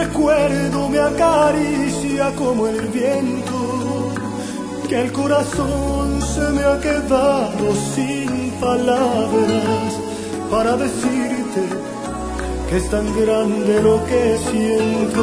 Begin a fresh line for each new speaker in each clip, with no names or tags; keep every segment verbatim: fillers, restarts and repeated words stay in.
recuerdo me acaricia como el viento, que el corazón se me ha quedado sin palabras para decirte que es tan grande lo que siento.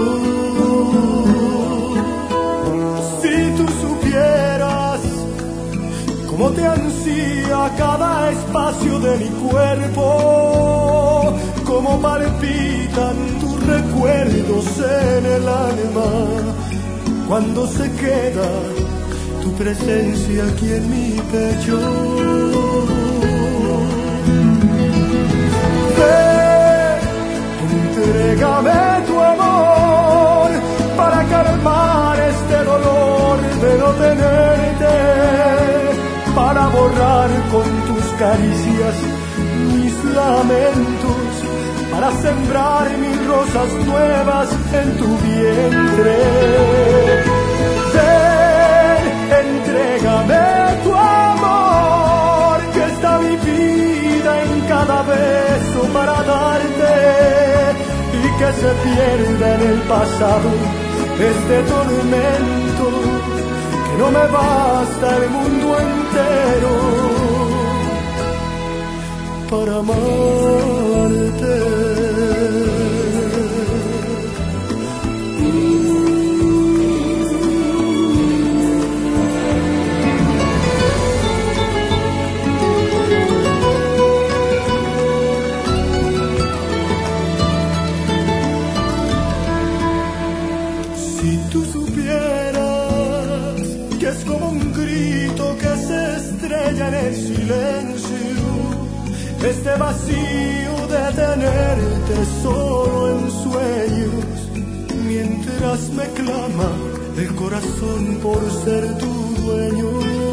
Si tú supieras cómo te ansía cada espacio de mi cuerpo, cómo palpitan tus recuerdos en el alma cuando se queda tu presencia aquí en mi pecho. Entrégame tu amor para calmar este dolor de no tenerte, para borrar con tus caricias mis lamentos, para sembrar mil rosas nuevas en tu vientre. Ven, entrégame tu amor, que está mi vida en cada beso para darte, y que se pierda en el pasado este tormento, que no me basta el mundo entero para amarte. Si tú supieras que es como un grito que se estrella en el silencio, este vacío de tenerte solo en sueños, mientras me clama el corazón por ser tu dueño.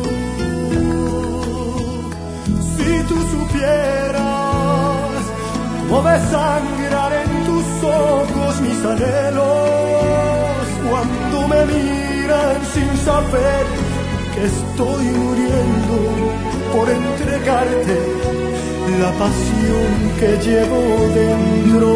Si tú supieras cómo desangrar en tus ojos mis anhelos, cuando me miran sin saber que estoy muriendo por entregarte la pasión que llevo dentro.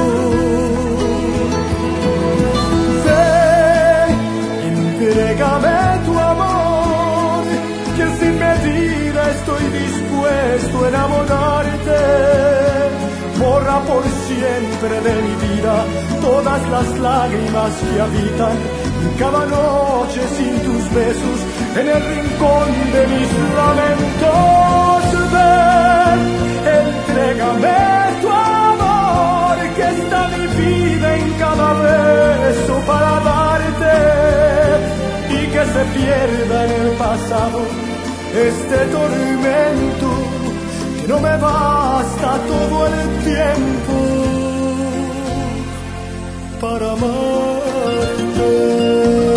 Ven, entrégame tu amor, que sin medida estoy dispuesto a enamorarte. Borra por siempre de mi vida todas las lágrimas que habitan cada noche sin tus besos en el rincón de mis lamentos. Ven, entrégame tu amor, que está mi vida en cada beso para darte, y que se pierda en el pasado este tormento, que no me basta todo el tiempo para amarte.